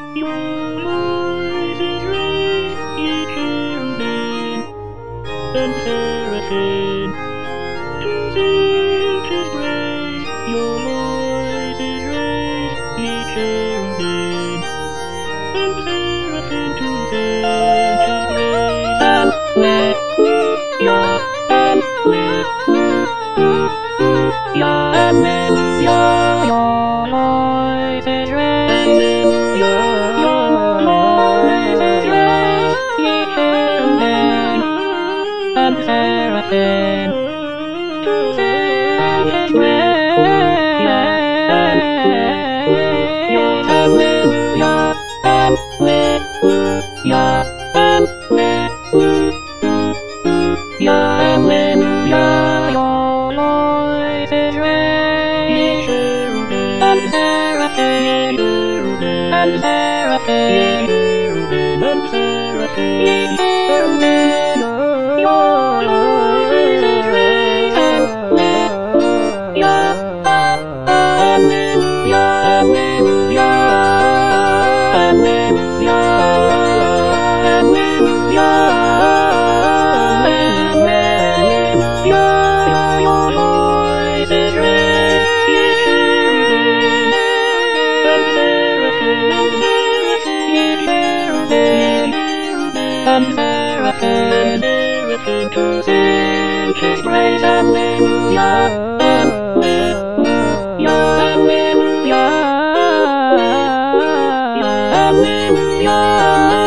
Your voice is raised, ye cherubim and seraphim, to sing His praise. Your voice is raised, ye cherubim and seraphim, to sing His praise. Alleluia, alleluia, alleluia. Your voice is raised, your voice is raised, ye cherubim and seraphim, to sing His praise. Alleluia, alleluia, alleluia, alleluia. Your voice is raised, and seraphim, and seraphim, and seraphim, your voice is raised. Alleluia, alleluia, alleluia, alleluia, alleluia, alleluia. Your voice is raised, ye cherubim and seraphim, and seraphim, to sing His praise. Alleluia, alleluia, alleluia, alleluia.